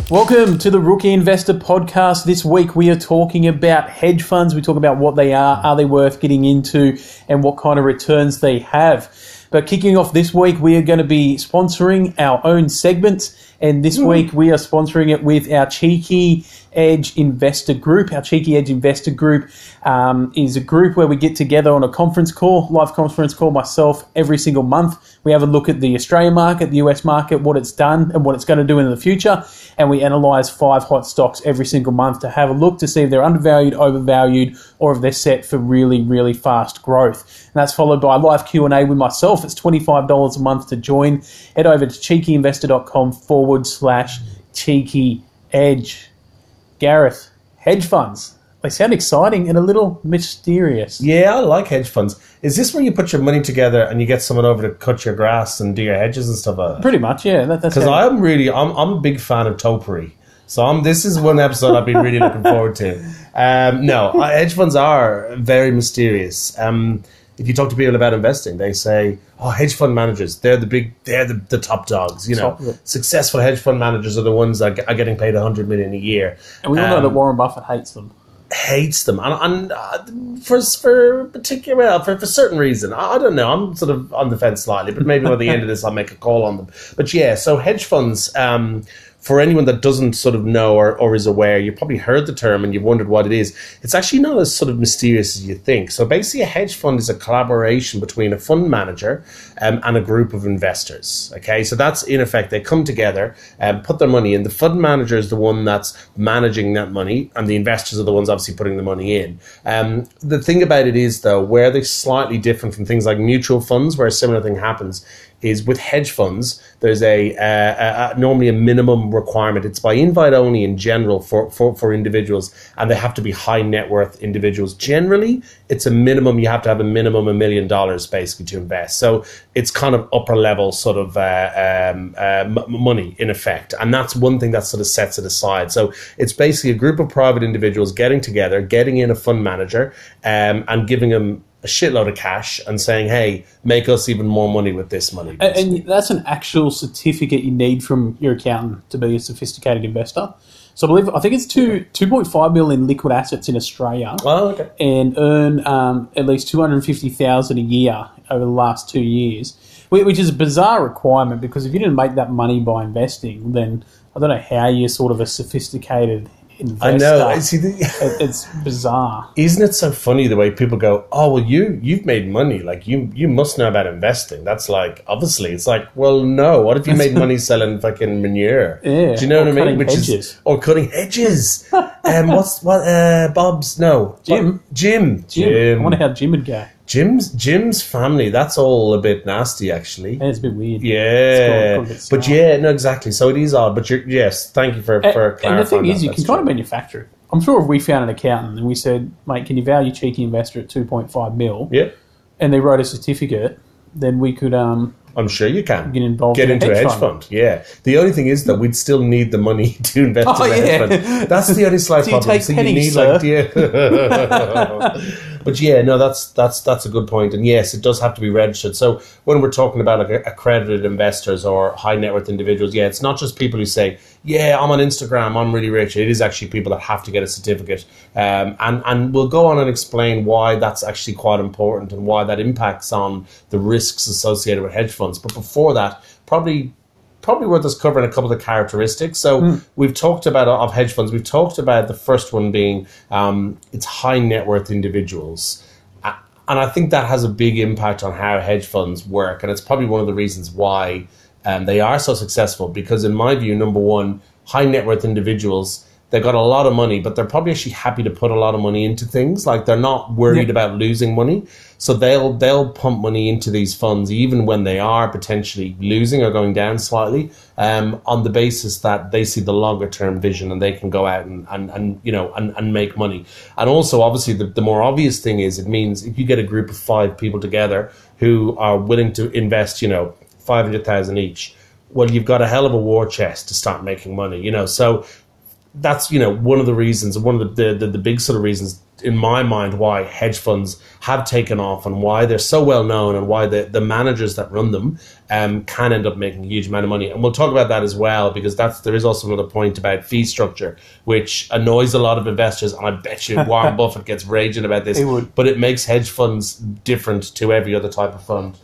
Welcome to the Rookie Investor Podcast. This week we are talking about hedge funds. We talk about what they are they worth getting into, and what kind of returns they have. But kicking off this week, we are going to be sponsoring our own segment. And this week we are sponsoring it with our Cheeky Edge Investor Group. Our Cheeky Edge Investor Group is a group where we get together on a conference call, live conference call, myself, every single month. We have a look at the Australian market, the US market, what it's done and what it's going to do in the future. And we analyse 5 hot stocks every single month to have a look to see if they're undervalued, overvalued, or if they're set for really, really fast growth. And that's followed by a live Q&A with myself. It's $25 a month to join. Head over to cheekyinvestor.com/cheeky edge. Gareth, hedge funds. They sound exciting and a little mysterious. Yeah, I like hedge funds. Is this where you put your money together and you get someone over to cut your grass and do your hedges and stuff like that? Pretty much, yeah. Because I'm a big fan of topiary. So this is one episode I've been really looking forward to. Hedge funds are very mysterious. If you talk to people about investing, they say, "Oh, hedge fund managers, they're the top dogs." You know, successful hedge fund managers are the ones that are getting paid $100 million a year. And we all know that Warren Buffett hates them. And for certain reason. I don't know. I'm sort of on the fence slightly, but maybe by the end of this I'll make a call on them. But yeah, so hedge funds. For anyone that doesn't sort of know or is aware, you've probably heard the term and you've wondered what it is. It's actually not as sort of mysterious as you think. So basically a hedge fund is a collaboration between a fund manager and a group of investors. Okay, so that's in effect, they come together and put their money in. The fund manager is the one that's managing that money, and the investors are the ones obviously putting the money in. The thing about it is, though, where they're slightly different from things like mutual funds, where a similar thing happens, is with hedge funds, there's normally a minimum requirement. It's by invite only in general for individuals, and they have to be high net worth individuals. Generally, it's a minimum. You have to have a minimum $1 million basically to invest. So it's kind of upper level sort of money in effect, and that's one thing that sort of sets it aside. So it's basically a group of private individuals getting together, getting in a fund manager, and giving them a shitload of cash and saying, "Hey, make us even more money with this money." And that's an actual certificate you need from your accountant to be a sophisticated investor. So I think it's 2.5 million liquid assets in Australia. Oh, okay. And earn at least $250,000 a year over the last 2 years, which is a bizarre requirement, because if you didn't make that money by investing, then I don't know how you're sort of a sophisticated investor. I know. It's bizarre. Isn't it so funny the way people go, "Oh, well, you've made money. Like you must know about investing." That's like, obviously, it's like, well, no. What if you made money selling fucking manure? Yeah. Do you know what I mean? Or cutting hedges. Bob's? No. Jim. I wonder how Jim would go. Jim's family, that's all a bit nasty, actually. And it's a bit weird. Yeah. But yeah, no, exactly. So it is odd. But yes, thank you for clarifying. And the thing is, you can kind of manufacture it. I'm sure if we found an accountant and we said, "Mate, can you value Cheeky Investor at 2.5 mil?" Yeah. And they wrote a certificate, then we could I'm sure you can get involved. Get into a hedge fund. Yeah. The only thing is that we'd still need the money to invest in a hedge fund. That's the only slight problem. Take pennies, sir? But yeah, no, that's a good point. And yes, it does have to be registered. So when we're talking about like accredited investors or high net worth individuals, yeah, it's not just people who say, "Yeah, I'm on Instagram, I'm really rich." It is actually people that have to get a certificate. And we'll go on and explain why that's actually quite important and why that impacts on the risks associated with hedge funds. But before that, probably worth us covering a couple of characteristics. So we've talked about of hedge funds. We've talked about the first one being it's high net worth individuals. And I think that has a big impact on how hedge funds work. And it's probably one of the reasons why they are so successful. Because in my view, number one, high net worth individuals, they've got a lot of money, but they're probably actually happy to put a lot of money into things. Like they're not worried about losing money. So they'll pump money into these funds even when they are potentially losing or going down slightly, on the basis that they see the longer term vision and they can go out and make money. And also, obviously, the more obvious thing is, it means if you get a group of 5 people together who are willing to invest, $500,000 each, well, you've got a hell of a war chest to start making money. So that's one of the reasons, one of the big sort of reasons in my mind, why hedge funds have taken off and why they're so well known and why the managers that run them can end up making a huge amount of money. And we'll talk about that as well, because there is also another point about fee structure, which annoys a lot of investors. And I bet you Warren Buffett gets raging about this, but it makes hedge funds different to every other type of fund.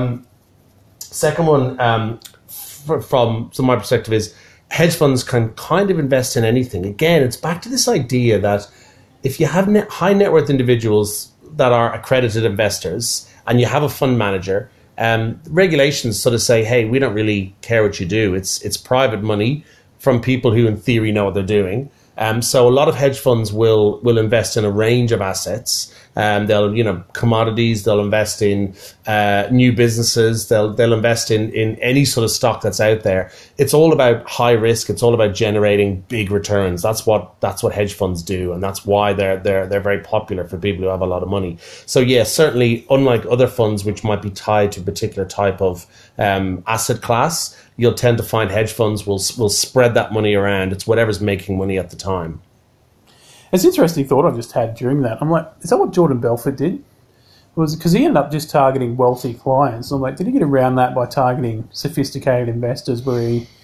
Second one, from my perspective, is hedge funds can kind of invest in anything. Again, it's back to this idea that if you have high net worth individuals that are accredited investors and you have a fund manager, regulations sort of say, hey, we don't really care what you do. It's private money from people who in theory know what they're doing. So a lot of hedge funds will invest in a range of assets. They'll, commodities, they'll invest in new businesses, they'll invest in any sort of stock that's out there. It's all about high risk, it's all about generating big returns. That's what hedge funds do, and that's why they're very popular for people who have a lot of money. So yeah, certainly unlike other funds which might be tied to a particular type of asset class, you'll tend to find hedge funds will spread that money around. It's whatever's making money at the time. It's an interesting thought I just had during that. I'm like, is that what Jordan Belfort did? Because he ended up just targeting wealthy clients. I'm like, did he get around that by targeting sophisticated investors where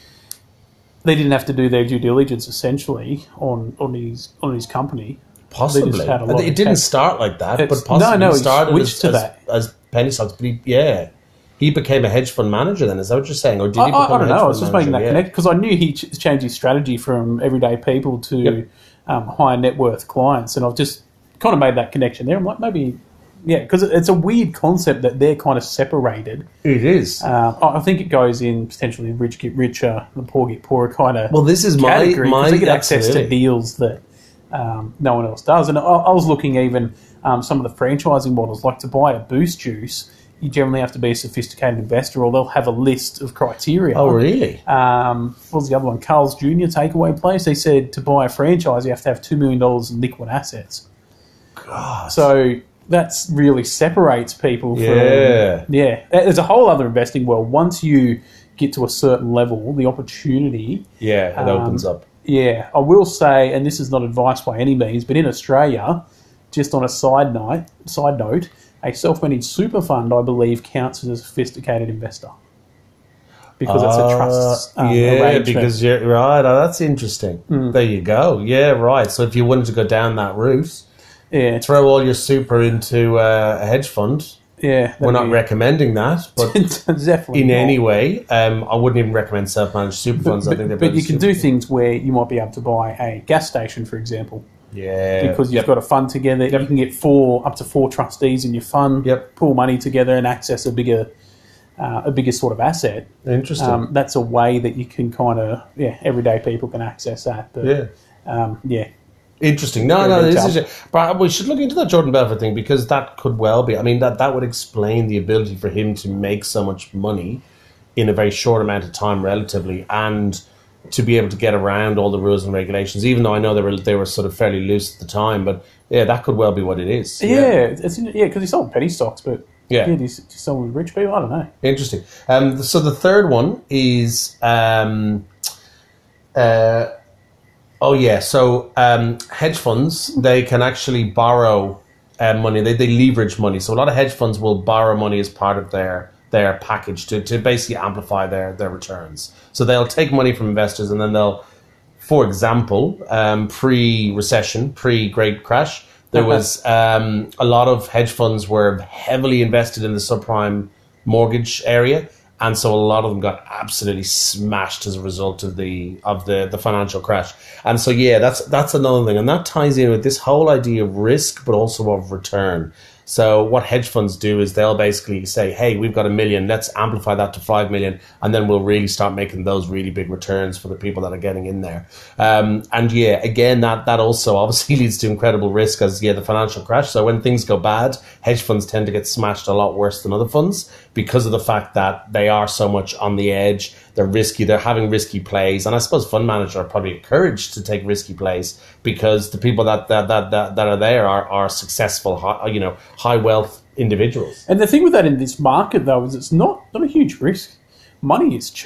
they didn't have to do their due diligence essentially on his company? Possibly. It didn't start like that, but possibly he started as penny stocks. But he became a hedge fund manager then. Is that what you're saying? Or did he become I don't know. I was just making that connection because I knew he changed his strategy from everyday people to higher net worth clients. And I've just kind of made that connection there. I'm like, maybe, because it's a weird concept that they're kind of separated. It is. I think it goes in potentially rich get richer, the poor get poorer kind of this is category, my they get access to deals that no one else does. And I was looking even some of the franchising models, like to buy a Boost juice, you generally have to be a sophisticated investor, or they'll have a list of criteria. Oh, really? What was the other one? Carl's Jr. takeaway place. They said to buy a franchise, you have to have $2 million in liquid assets. God. So that's really separates people from... Yeah. There's a whole other investing world. Once you get to a certain level, the opportunity... it opens up. Yeah. I will say, and this is not advice by any means, but in Australia, just on a side note, a self-managed super fund, I believe, counts as a sophisticated investor because it's a trust arrangement. Because you're right. Oh, that's interesting. There you go. Yeah, right. So if you wanted to go down that route, throw all your super into a hedge fund. Yeah, we're not recommending that, but definitely in any way, I wouldn't even recommend self-managed super funds. I think but you can do things where you might be able to buy a gas station, for example. Yeah, because you've got a fund together. You can get up to four trustees in your fund. Pool money together and access a bigger sort of asset. Interesting. That's a way that you can kind of everyday people can access that. But, Interesting. No, this is. But we should look into that Jordan Belfort thing, because that could well be. I mean, that would explain the ability for him to make so much money in a very short amount of time, relatively, and to be able to get around all the rules and regulations, even though I know they were sort of fairly loose at the time. But that could well be what it is. Because he sold penny stocks, but he's selling rich people. I don't know. Interesting. So the third one is hedge funds, they can actually borrow money. They leverage money. So a lot of hedge funds will borrow money as part of their package to basically amplify their returns. So they'll take money from investors and then they'll, for example, pre-recession, pre-Great Crash, there was a lot of hedge funds were heavily invested in the subprime mortgage area. And so a lot of them got absolutely smashed as a result of the financial crash. And so, that's another thing. And that ties in with this whole idea of risk, but also of return. So what hedge funds do is they'll basically say, hey, we've got $1 million, let's amplify that to 5 million, and then we'll really start making those really big returns for the people that are getting in there. Again, that also obviously leads to incredible risk as the financial crash. So when things go bad, hedge funds tend to get smashed a lot worse than other funds because of the fact that they are so much on the edge. They're risky. They're having risky plays, and I suppose fund managers are probably encouraged to take risky plays because the people that are there are successful, high wealth individuals. And the thing with that in this market, though, is it's not a huge risk. Money is cheap.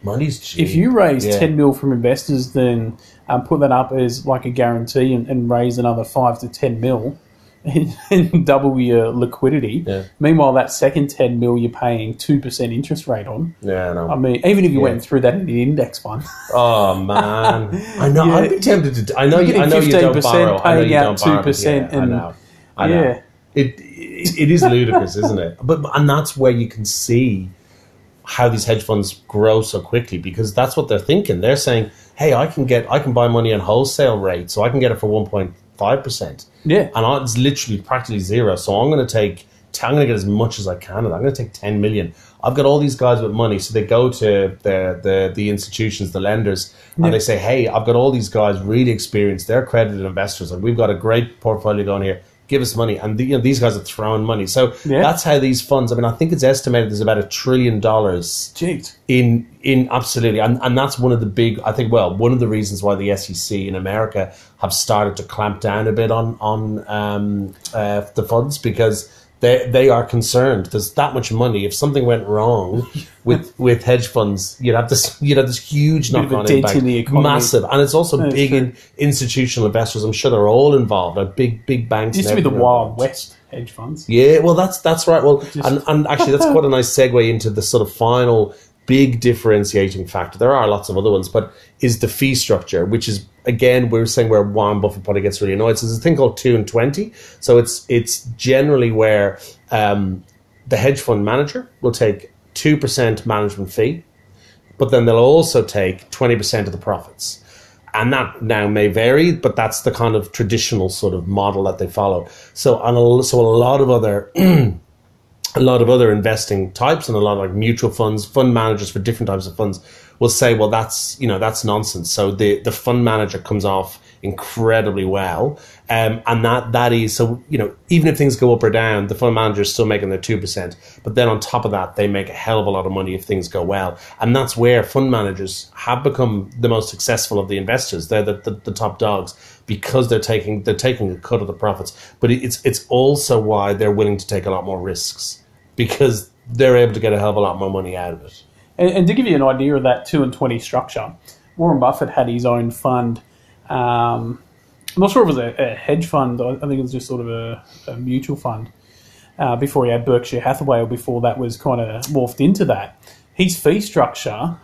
Money's cheap. If you raise 10 mil from investors, then put that up as like a guarantee and raise another 5 to 10 mil and double your liquidity. Yeah. Meanwhile, that second 10 mil you're paying 2% interest rate on. Yeah, I know. I mean, even if you went through that in the index fund. Oh man, I know. I'd be tempted to. I know you don't borrow. I know you don't borrow. 2%, I know. It is ludicrous, isn't it? And that's where you can see how these hedge funds grow so quickly, because that's what they're thinking. They're saying, "Hey, I can buy money on wholesale rate, so I can get it for 1.5%. Yeah, and it's literally practically zero. So I'm going to get as much as I can. I'm going to take 10 million. I've got all these guys with money, so they go to the institutions, the lenders, and they say, "Hey, I've got all these guys really experienced. They're accredited investors, and we've got a great portfolio going here. Give us money." And these guys are throwing money. So that's how these funds. I mean, I think it's estimated there's about $1 trillion in absolutely, and that's one of the big. I think one of the reasons why the SEC in America have started to clamp down a bit on the funds, because they are concerned. There's that much money. If something went wrong with hedge funds, you'd have this huge knock-on impact, in the economy. Massive, and it's also big in institutional investors. I'm sure they're all involved. Like big banks. It used to be the Wild West hedge funds. Yeah, well, that's right. Well, and actually, that's quite a nice segue into the sort of final big differentiating factor. There are lots of other ones, but is the fee structure, which is, again, we were saying where Warren Buffett probably gets really annoyed. So there's a thing called 2 and 20. So it's generally where the hedge fund manager will take 2% management fee, but then they'll also take 20% of the profits. And that now may vary, but that's the kind of traditional sort of model that they follow. So a lot of other a lot of other investing types and a lot of like mutual funds, fund managers for different types of funds will say, well, that's nonsense. So the fund manager comes off incredibly well. And that is, so, even if things go up or down, the fund manager is still making their 2%. But then on top of that, they make a hell of a lot of money if things go well. And that's where fund managers have become the most successful of the investors. They're the top dogs, because they're taking a cut of the profits. But it's also why they're willing to take a lot more risks, because they're able to get a hell of a lot more money out of it. And to give you an idea of that 2 and 20 structure, Warren Buffett had his own fund. I'm not sure if it was a hedge fund. I think it was just sort of a mutual fund before he had Berkshire Hathaway, or before that was kind of morphed into that. His fee structure...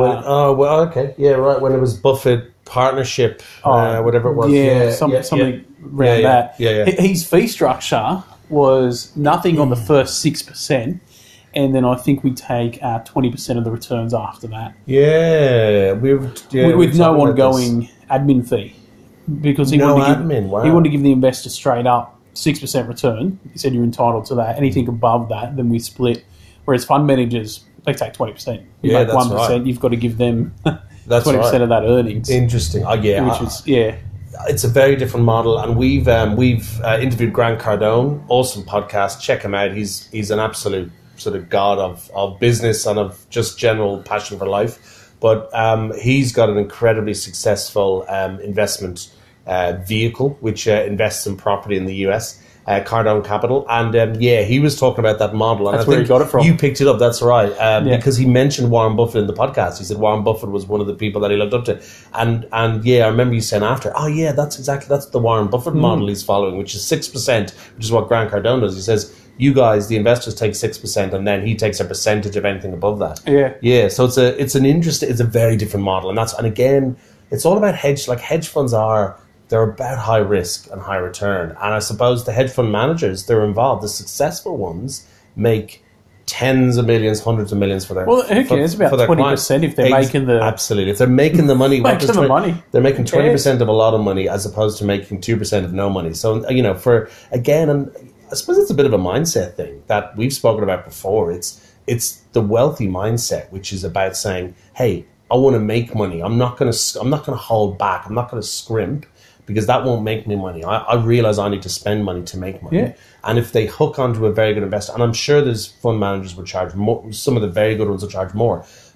okay. Yeah, right. When it was Buffett Partnership, whatever it was. Something around that. Yeah. His fee structure was nothing on the first 6%, and then I think we take 20% of the returns after that. With no ongoing admin fee, because he wanted to give the investor straight up 6% return. He said you're entitled to that. Anything above that, then we split. Whereas fund managers, they take 20%. You make 1%, right. You've got to give them 20% of that earnings. Interesting. It's a very different model, and we've interviewed Grant Cardone. Awesome podcast. Check him out. He's an absolute sort of god of business and of just general passion for life. But he's got an incredibly successful investment vehicle which invests in property in the US, Cardone Capital. And he was talking about that model. And that's where he got it from. You picked it up, that's right. Because he mentioned Warren Buffett in the podcast. He said Warren Buffett was one of the people that he looked up to. And I remember you saying after, that's the Warren Buffett model he's following, which is 6%, which is what Grant Cardone does. He says, you guys, the investors, take 6%, and then he takes a percentage of anything above that. So it's a very different model, and again, it's all about hedge. Like hedge funds they're about high risk and high return, and I suppose the hedge fund managers, they're involved. The successful ones make tens of millions, hundreds of millions for their. Well, who cares about 20% if they're making the absolutely if they're making the money. They're making 20% of a lot of money as opposed to making 2% of no money. So and I suppose it's a bit of a mindset thing that we've spoken about before. It's the wealthy mindset, which is about saying, "Hey, I want to make money. I'm not going to hold back. I'm not going to scrimp, because that won't make me money. I realize I need to spend money to make money." Yeah. And if they hook onto a very good investor, and I'm sure there's fund managers will charge more. Some of the very good ones will charge more.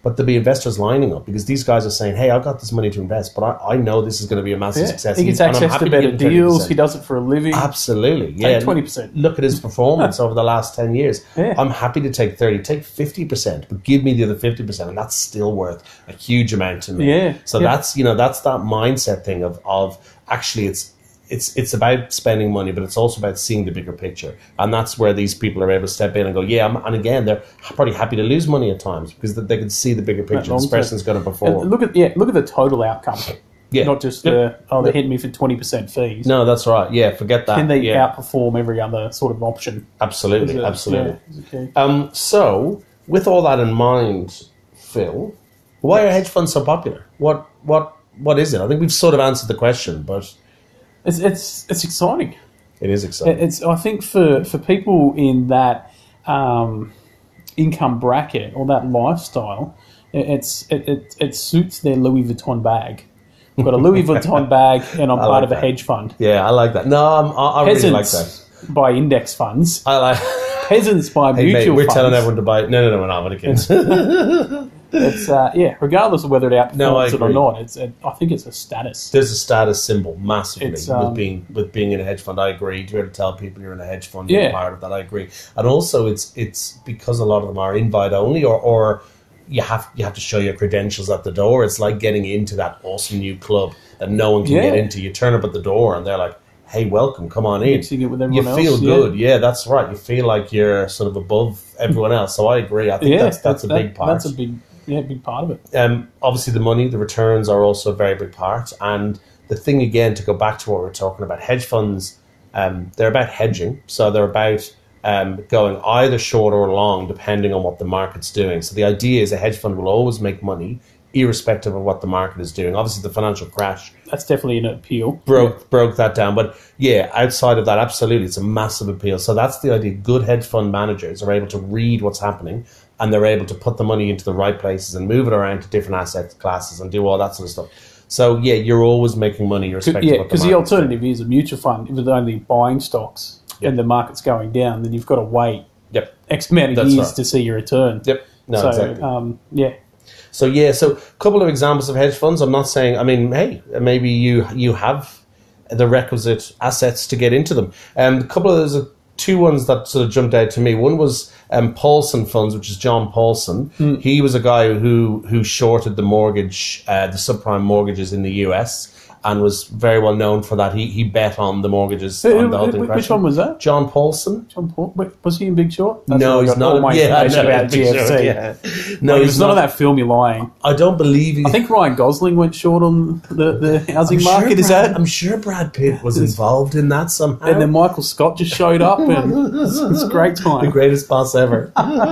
but there'll be investors lining up because these guys are saying, hey, I've got this money to invest, but I know this is going to be a massive success. He gets and I'm access happy to better give him 30%. deals. He does it for a living. Absolutely, yeah. 20%. Look at his performance over the last 10 years. Yeah. I'm happy to take 30, take 50%, but give me the other 50%, and that's still worth a huge amount to me. Yeah. So that's that mindset thing of actually it's about spending money, but it's also about seeing the bigger picture, and that's where these people are able to step in and go, and again, they're probably happy to lose money at times because they can see the bigger picture. This person's going to perform. Look at the total outcome. Yeah. Not just they're hitting me for 20% fees. No, that's right. Yeah, forget that. Can they outperform every other sort of option? Absolutely. Yeah, Okay. So, with all that in mind, Phil, why are hedge funds so popular? What is it? I think we've sort of answered the question, but it's exciting. it is exciting. I think for people in that income bracket or that lifestyle, it suits their Louis Vuitton bag. I've got a Louis Vuitton bag, and I'm part of a hedge fund. Yeah, I like that. No, I really like that. Buy index funds. I like. Peasants buy Hey, mutual mate, we're funds. telling everyone to buy. No, we're not. We're kids. It's regardless of whether it outperforms it or not. I think it's a status. There's a status symbol massively It's, with being in a hedge fund. I agree. To be able to tell people you're in a hedge fund, Yeah. you're part of that. I agree. And also, it's because a lot of them are invite only, or you have to show your credentials at the door. It's like getting into that awesome new club that no one can get into. You turn up at the door, and they're like, hey, welcome, come on in. Mixing it with everyone else. You feel good. Yeah, that's right. You feel like you're sort of above everyone else. So I agree. I think that's a big part. That's a big part of it. Obviously, the money, the returns are also a very big part. And the thing, again, to go back to what we were talking about, hedge funds, they're about hedging. So they're about going either short or long, depending on what the market's doing. So the idea is a hedge fund will always make money, irrespective of what the market is doing. Obviously, the financial crash That's definitely an appeal. broke that down. But yeah, outside of that, absolutely, it's a massive appeal. So that's the idea. Good hedge fund managers are able to read what's happening, and they're able to put the monie into the right places and move it around to different asset classes and do all that sort of stuff. So yeah, you're always making money irrespective of what the market. Because the alternative is a mutual fund. If it's only buying stocks and the market's going down, then you've got to wait X amount of years to see your return. Yep. No, exactly. So a couple of examples of hedge funds. I'm not saying. I mean, hey, maybe you have the requisite assets to get into them. There's two ones that sort of jumped out to me. One was Paulson Funds, which is John Paulson. He was a guy who shorted the mortgage, the subprime mortgages in the US, and was very well known for that. He bet on the mortgages. On the whole thing. Which one was that? John Paulson. Was he in Big Short? No, he's not. All my information about GFC. Short, yeah. No, he's not on that film. You're lying. I don't believe he. I think Ryan Gosling went short on the housing market. Is that? I'm sure Brad Pitt was involved in that somehow. And then Michael Scott just showed up, and it's a great time. The greatest boss ever.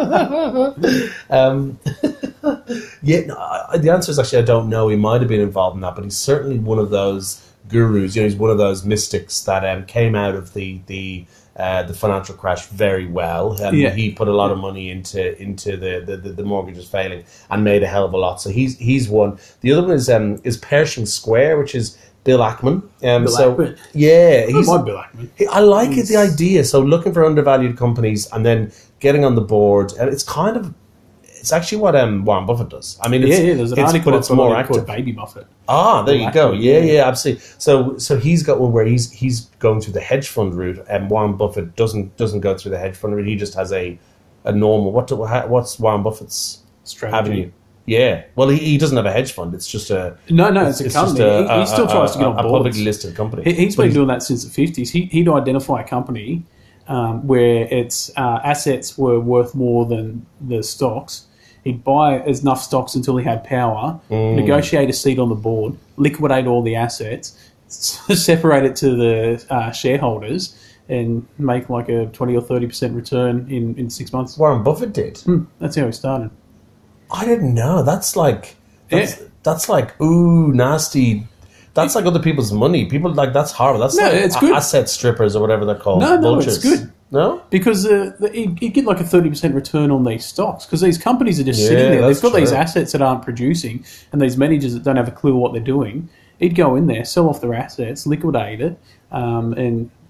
The answer is actually I don't know. He might have been involved in that, but he's certainly one of those gurus. He's one of those mystics that came out of the financial crash very well. He put a lot of money into the mortgages failing and made a hell of a lot. So he's one. The other one is Pershing Square, which is Bill Ackman. Ackman. Yeah, Bill Ackman. I like the idea. So looking for undervalued companies and then getting on the board, and it's actually what Warren Buffett does. I mean, there's an article it's more active. called Baby Buffett. Ah, there you go. Yeah, absolutely. So he's got one where he's going through the hedge fund route, and Warren Buffett doesn't go through the hedge fund route. He just has a normal. What's Warren Buffett's strategy? Avenue? Yeah. Well, he doesn't have a hedge fund. It's just a it's a company. He still tries to get on board. A publicly listed company. He's been doing that since the 50s. He'd identify a company where its assets were worth more than the stocks. He'd buy enough stocks until he had power, negotiate a seat on the board, liquidate all the assets, separate it to the shareholders, and make like a 20 or 30% return in 6 months. Warren Buffett did. That's how he started. I didn't know. That's like ooh, nasty. That's like other people's money. People that's horrible. That's it's good. Asset strippers or whatever they're called. No, vultures. it's good. No? Because you get like a 30% return on these stocks because these companies are just sitting there. They've got these assets that aren't producing and these managers that don't have a clue what they're doing. He'd go in there, sell off their assets, liquidate it, and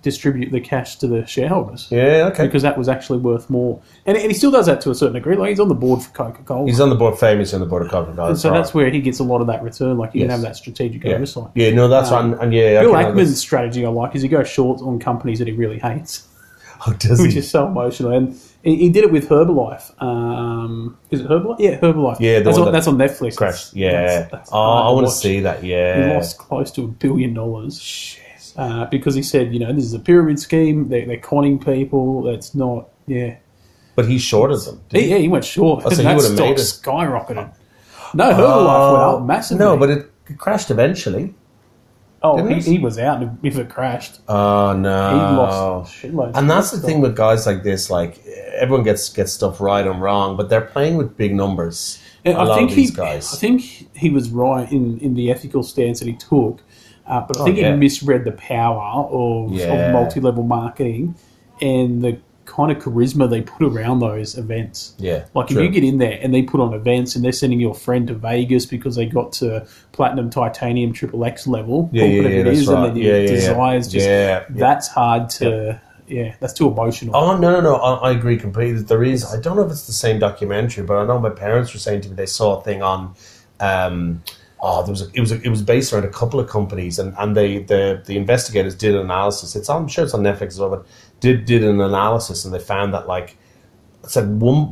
distribute the cash to the shareholders. Yeah, okay. Because that was actually worth more. And he still does that to a certain degree. Like, he's on the board for Coca-Cola. He's on the board, famously on the board of Coca-Cola. And so that's where he gets a lot of that return. Like, you can Yes. have that strategic Yeah. oversight. Yeah, no, that's right. And yeah, Bill okay, no, Ackman's strategy I like is he goes short on companies that he really hates, oh, does which he? is so emotional. And he did it with Herbalife. Is it Herbalife? Yeah, Herbalife. Yeah, the that's one on, that that's on Netflix. Crashed. Yeah. That's I hard want to watch. see that. He Yeah. lost close to $1 billion because he said, this is a pyramid scheme. They're conning people. That's not. Yeah. But he shorted them. didn't He went short. Oh, so he that would've stock made it. skyrocketed. No, Herbalife went up massively. No, but it crashed eventually. didn't it? He was out if it crashed. Oh no. He lost shitloads. And that's the thing with guys like this. Like everyone gets stuff right and wrong, but they're playing with big numbers. And a lot of these guys. I think he was right in the ethical stance that he took, but I think he misread the power of multi-level marketing and the kind of charisma they put around those events. Yeah, like true. if you get in there and they put on events and they're sending your friend to Vegas because they got to platinum, titanium, triple X level, or whatever it is, right. and then desires that's hard to. Yeah, that's too emotional. Oh, no. I agree completely. There is, I don't know if it's the same documentary, but I know my parents were saying to me they saw a thing on, it was based around a couple of companies, and the investigators did an analysis. I'm sure it's on Netflix as well, but did an analysis, and they found that like it said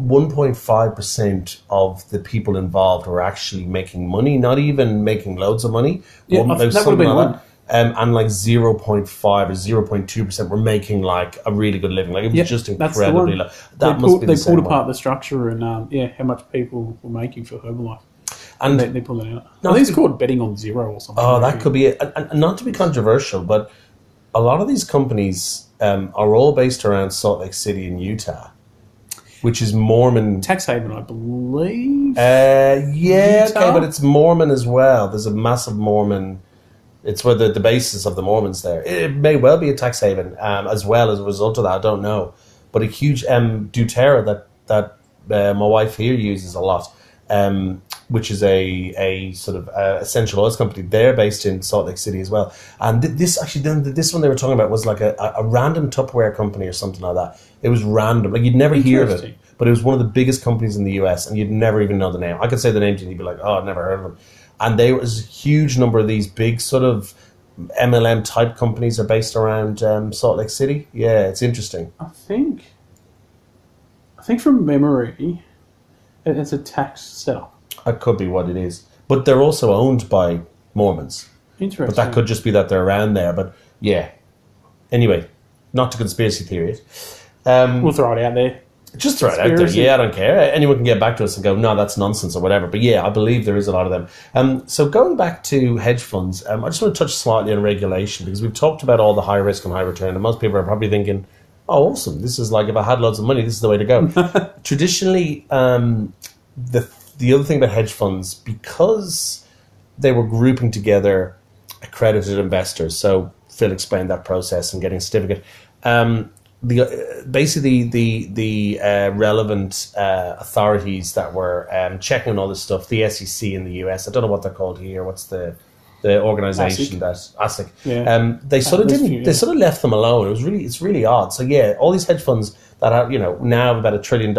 1.5% of the people involved were actually making money, not even making loads of money. Yeah, that would have been one. And like 0.5 or 0.2% were making like a really good living. Like it was just incredibly low. They pulled apart the structure and how much people were making for Herbalife. And they pulled it out. I think it's called betting on zero or something. Oh, that could be it. And not to be controversial, but a lot of these companies are all based around Salt Lake City in Utah, which is Mormon. Tax haven, I believe. Yeah, Utah? okay, but it's Mormon as well. There's a massive Mormon. It's where the basis of the Mormons there. It may well be a tax haven as well as a result of that. I don't know. But a huge doTERRA that my wife here uses a lot, which is a sort of essential oils company. They're based in Salt Lake City as well. And this one they were talking about was like a random Tupperware company or something like that. It was random. Like you'd never hear of it. But it was one of the biggest companies in the US and you'd never even know the name. I could say the name to you and you'd be like, oh, I've never heard of them. And there was a huge number of these big sort of MLM type companies are based around Salt Lake City. Yeah, it's interesting. I think from memory, it's a tax setup. That could be what it is. But they're also owned by Mormons. Interesting. But that could just be that they're around there. But yeah. Anyway, not to conspiracy theory it. We'll throw it out there. Just throw it out there. Yeah, I don't care. Anyone can get back to us and go, no, that's nonsense or whatever. But yeah, I believe there is a lot of them. So going back to hedge funds, I just want to touch slightly on regulation because we've talked about all the high risk and high return. And most people are probably thinking, oh, awesome. This is like, if I had loads of money, this is the way to go. Traditionally, the other thing about hedge funds, because they were grouping together accredited investors, so Phil explained that process and getting a certificate, the relevant authorities that were checking on all this stuff, the SEC in the US, I don't know what they're called here. What's the organization ASIC? Yeah. They sort of didn't. They sort of left them alone. It's really odd. So yeah, all these hedge funds that have now have about $1 trillion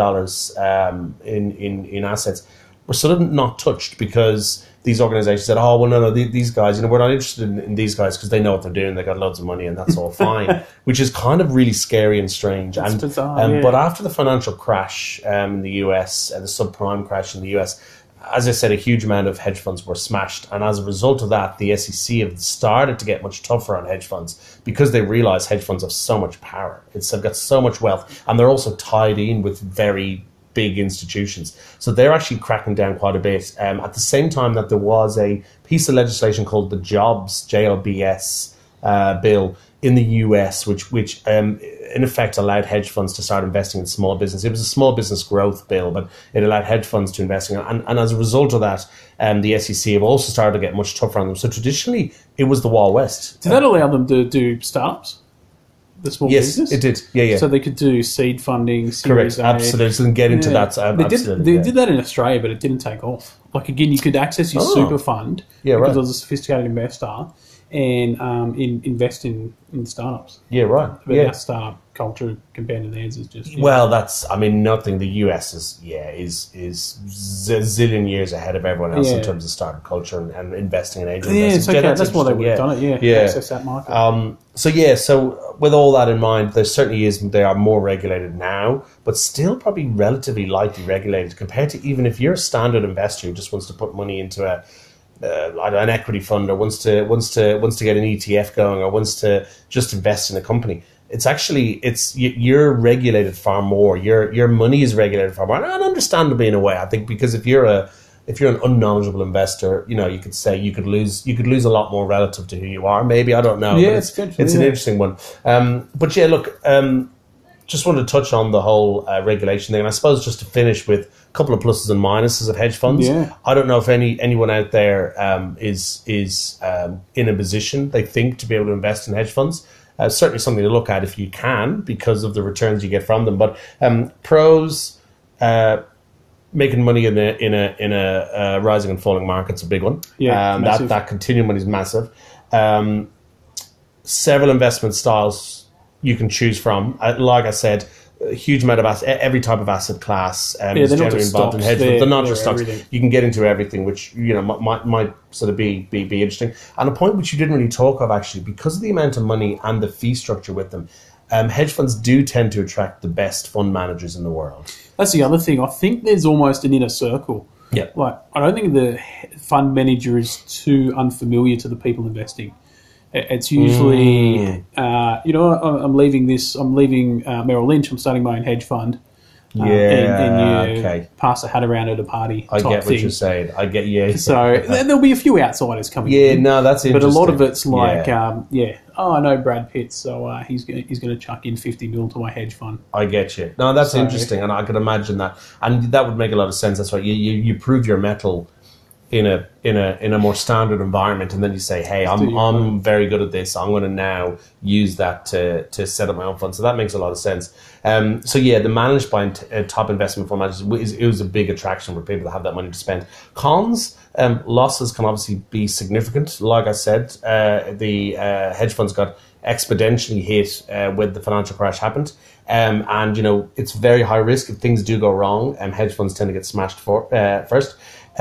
in assets were sort of not touched because these organizations said, oh, well, no, these guys, we're not interested in these guys because they know what they're doing. They got loads of money and that's all fine, which is kind of really scary and strange. That's bizarre, But after the financial crash in the US, the subprime crash in the US, as I said, a huge amount of hedge funds were smashed. And as a result of that, the SEC have started to get much tougher on hedge funds because they realize hedge funds have so much power. They've got so much wealth. And they're also tied in with very big institutions. So they're actually cracking down quite a bit. At the same time that there was a piece of legislation called the JOBS bill in the US, which in effect allowed hedge funds to start investing in small business. It was a small business growth bill, but it allowed hedge funds to invest in it. And as a result of that, the SEC have also started to get much tougher on them. So traditionally, it was the Wild West. Did that allow them to do startups? The small business? Yes, it did. Yeah. So they could do seed funding, Series A. Absolutely. So get into that. They did that in Australia, but it didn't take off. Like, again, you could access your super fund because I was a sophisticated investor, and invest in startups. Yeah, right. But Yeah. our startup culture compared to theirs is just Well, nothing. The US is zillion years ahead of everyone else in terms of startup culture and investing in angel investing. It's okay. That's why they would have done it. Yeah, access that market. So with all that in mind, there certainly they are more regulated now, but still probably relatively lightly regulated compared to even if you're a standard investor who just wants to put money into an equity fund or wants to get an ETF going or wants to just invest in a company. You're regulated far more. Your money is regulated far more, and understandably in a way, I think, because if you're an unknowledgeable investor, you could say you could lose a lot more relative to who you are. Maybe, I don't know. Yeah, but it's an interesting one. But yeah, look, just wanted to touch on the whole regulation thing, and I suppose just to finish with a couple of pluses and minuses of hedge funds. Yeah. I don't know if anyone out there is in a position they think to be able to invest in hedge funds. Certainly something to look at if you can, because of the returns you get from them. But pros, making money in a rising and falling market's a big one. Yeah, that continuing money is massive. Several investment styles you can choose from. Like I said, a huge amount of every type of asset class is generally involved in hedge funds. They're not just stocks. Everything. You can get into everything, which might sort of be interesting. And a point which you didn't really talk of, actually, because of the amount of money and the fee structure with them, hedge funds do tend to attract the best fund managers in the world. That's the other thing. I think there's almost an inner circle. Yeah. Like, I don't think the fund manager is too unfamiliar to the people investing. It's usually, I'm leaving Merrill Lynch, I'm starting my own hedge fund. And you pass a hat around at a party. I get what you're saying. I get, yeah. So there'll be a few outsiders coming in. Yeah, no, that's interesting. But a lot of it's like, I know Brad Pitt, so he's going to chuck in 50 mil to my hedge fund. I get you. No, that's interesting, and I can imagine that. And that would make a lot of sense. That's right. You prove your mettle in a more standard environment, and then you say, hey, I'm very good at this. I'm going to now use that to set up my own fund. So that makes a lot of sense. The managed by top investment fund managers is a big attraction for people that have that money to spend. Cons, losses can obviously be significant. Like I said, the hedge funds got exponentially hit when the financial crash happened. And it's very high risk. If things do go wrong, hedge funds tend to get smashed first.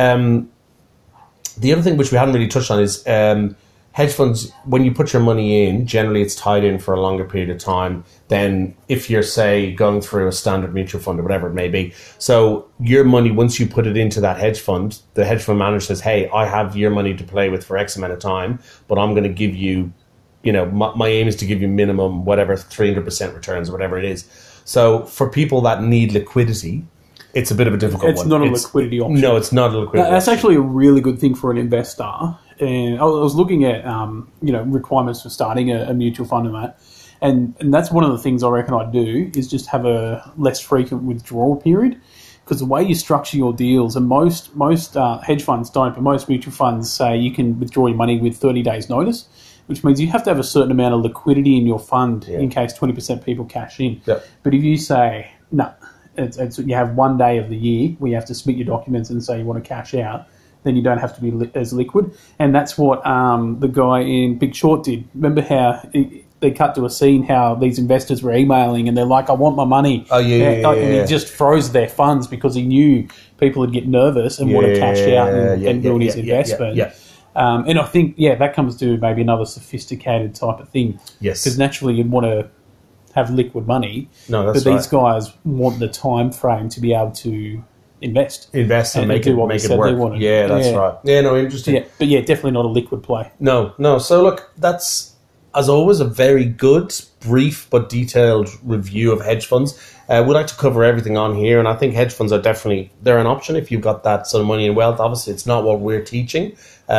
The other thing which we hadn't really touched on is hedge funds, when you put your money in, generally it's tied in for a longer period of time than if you're, say, going through a standard mutual fund or whatever it may be. So your money, once you put it into that hedge fund, the hedge fund manager says, hey, I have your money to play with for X amount of time, but I'm going to give you, my aim is to give you minimum, whatever, 300% returns or whatever it is. So for people that need liquidity, it's a bit of a difficult one. It's not a liquidity option. No, it's not a liquidity option. That's actually a really good thing for an investor. And I was looking at, requirements for starting a mutual fund and that. And that's one of the things I reckon I'd do is just have a less frequent withdrawal period. Because the way you structure your deals, and most hedge funds don't, but most mutual funds say you can withdraw your money with 30 days notice, which means you have to have a certain amount of liquidity in your fund in case 20% people cash in. Yep. But if you say, no, you have 1 day of the year where you have to submit your documents and say you want to cash out, then you don't have to be as liquid. And that's what the guy in Big Short did. Remember how they cut to a scene how these investors were emailing and they're like, I want my money. Oh, yeah. And he just froze their funds because he knew people would get nervous and want to cash out and ruin his investment. And I think, that comes to maybe another sophisticated type of thing. Yes. Because naturally you'd want to have liquid money. No, that's but these guys want the time frame to be able to invest and make it work. Yeah, that's right. Yeah, no, interesting. Yeah, but definitely not a liquid play. No. So look, that's, as always, a very good, brief but detailed review of hedge funds. We'd like to cover everything on here, and I think hedge funds are definitely, they're an option if you've got that sort of money and wealth. Obviously, it's not what we're teaching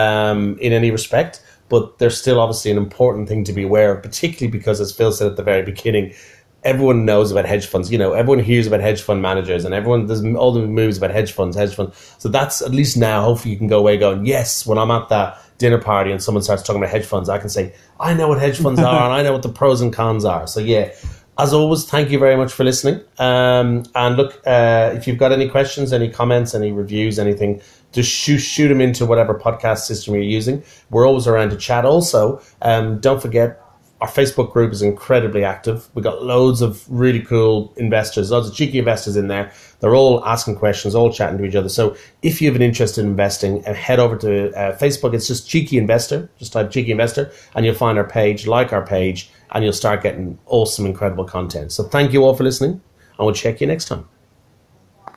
in any respect, but they're still obviously an important thing to be aware of, particularly because, as Phil said at the very beginning, everyone knows about hedge funds. Everyone hears about hedge fund managers, and there's all the moves about hedge funds. So that's, at least now, hopefully you can go away going, yes, when I'm at that dinner party and someone starts talking about hedge funds, I can say, I know what hedge funds are and I know what the pros and cons are. So As always, thank you very much for listening. And look, if you've got any questions, any comments, any reviews, anything, just shoot them into whatever podcast system you're using. We're always around to chat. Also, don't forget, our Facebook group is incredibly active. We've got loads of really cool investors, loads of cheeky investors in there. They're all asking questions, all chatting to each other. So if you have an interest in investing, head over to Facebook. It's just Cheeky Investor. Just type Cheeky Investor and you'll find our page, like our page, and you'll start getting awesome, incredible content. So thank you all for listening, and we'll check you next time.